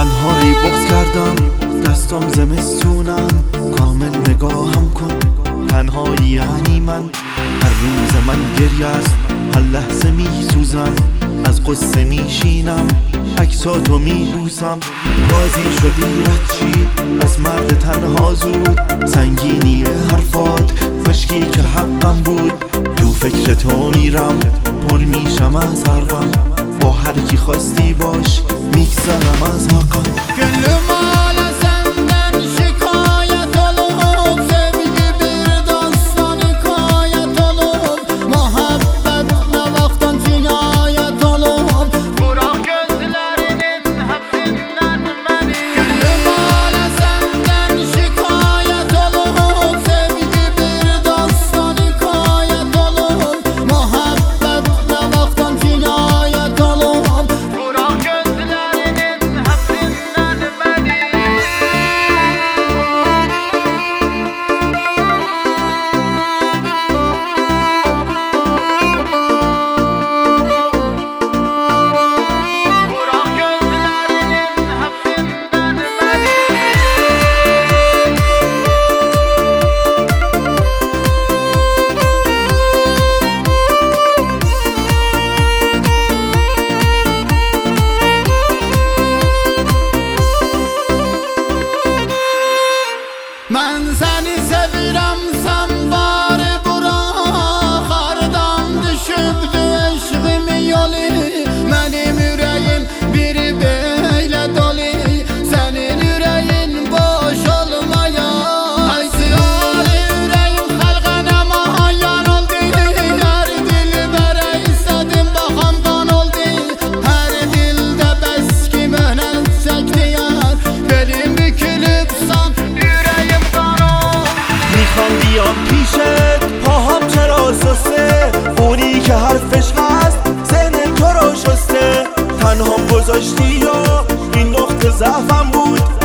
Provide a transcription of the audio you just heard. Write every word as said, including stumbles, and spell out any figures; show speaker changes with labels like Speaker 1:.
Speaker 1: تنهایی بغض کردم، دستم زمستونم، کامل نگاهم کن. تنهایی یعنی من، هر روز من گریه است، هر لحظه می سوزم، از قصه می شینم، عکساتو می بوسم. بازی شدی رد چی از مرد تنها زود، سنگینی حرفات مشکی که حقم بود. تو فکر تو میرم، پر میشم از حرفم، با هر کی خواستی باش میگذرم از حقم.
Speaker 2: Mən səni sevirəm, sən bari bura. Xardan düşübdü eşqimin yolu, mənim ürəyim bir belə dolu. Sənin ürəyin boş olmaya, Aysiyali ürəyim xəlqənə mahayan oldu. Hər dil bərə istədim, baxam qan oldu. Hər dildə bəs ki mənət çəkdiyər, belim bükülüb san
Speaker 1: بیام پیشت، پاهم چرا سسته، اونی که حرفش هست ذهن تو رو شسته. تنهام گذاشتی یا این نقطه ضعفم بود،